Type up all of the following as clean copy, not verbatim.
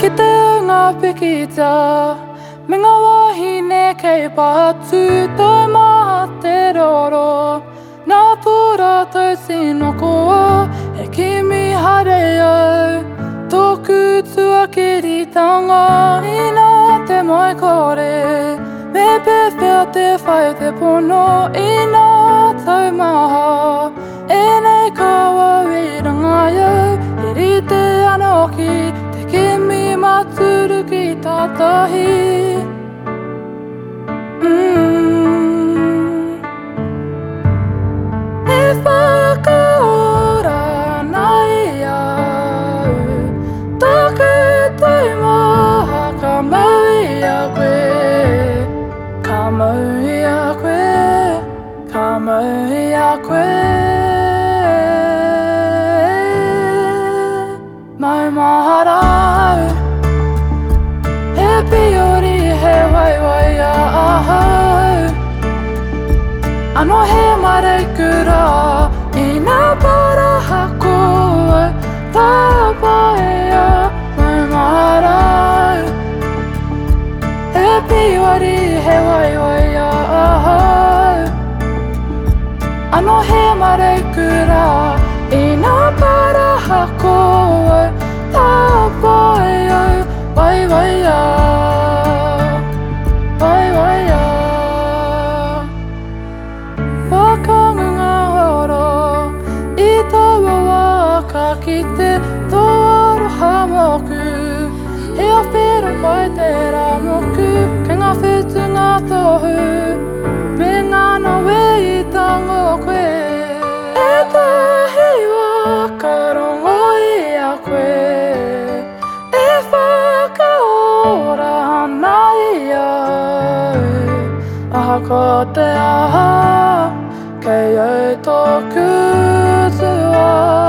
Ki te unga pikita me ngā wahine kei pātu tau maha te roro nā tora tau tino koa he kimi hare au tōku tuakiritanga ina te mai kore me pewhia te whai te pono ina tau maha enei kawa wirangai au he rite anoki te kimi maturu ki tātahi E whakaora nai au Taku tau maha ka mau i a koe Ka mau i a koe Ka mau i a koe Mau mahara au He piori he waiwai a ahau Ano he marekura I nā paraha koe Tā paea mau mahara au He piori he waiwai a ahau Ano he marekura I nā paraha koe Tā paea waiwai a waiwai a Whakangunga horo I taua waka ki te tōaroha moku He awhero pai te rā moku Ke ngā whetunga tohu Me ngana wei I tango koe E tahi wakarongo I a koe E whakaora hana I au Aha ko te aha Kei au tōku tua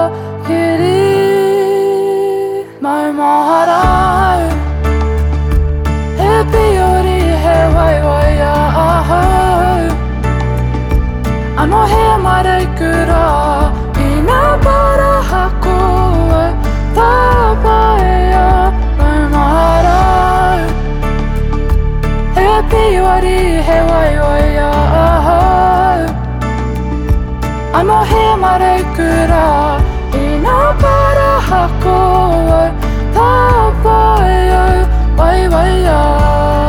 hiri Mau mahara au He piori he waiwai a ahau Ano he marekura I nā paraha koe Tā paea mau mahara au He piori he waiwai a ahau Ano he marekura I nā paraha koe Tā paea mau mahara au He piori he waiwai a ahau Ano he marekura I nā paraha koe Tā paea waiwai a Mau mahara au He piori he waiwai a ahau Ano he marekura I nā paraha koe Tā paea waiwai a Mau mahara au He piori he waiwai a ahau Ano he marekura I nā paraha koe Tā paea waiwai a Waiwai a